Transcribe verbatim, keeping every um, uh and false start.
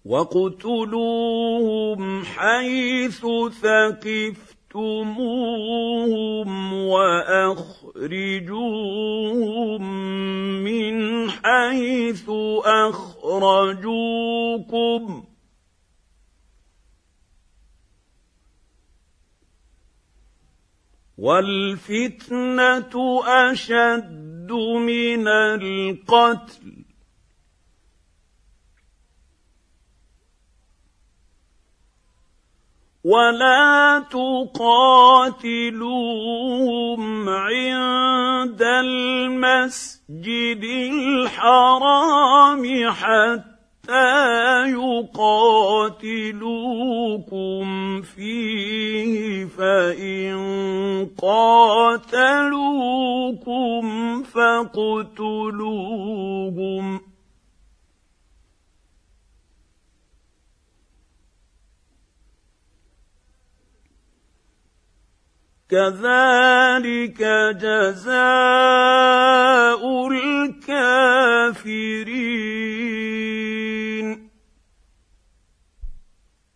واقتلوهم حيث ثقفتموهم واخرجوهم من حيث اخرجوكم والفتنه اشد من القتل ولا تقاتلوهم عند المسجد الحرام حتى يقاتلوكم فيه فإن قاتلوكم فاقتلوهم كذلك جزاء الكافرين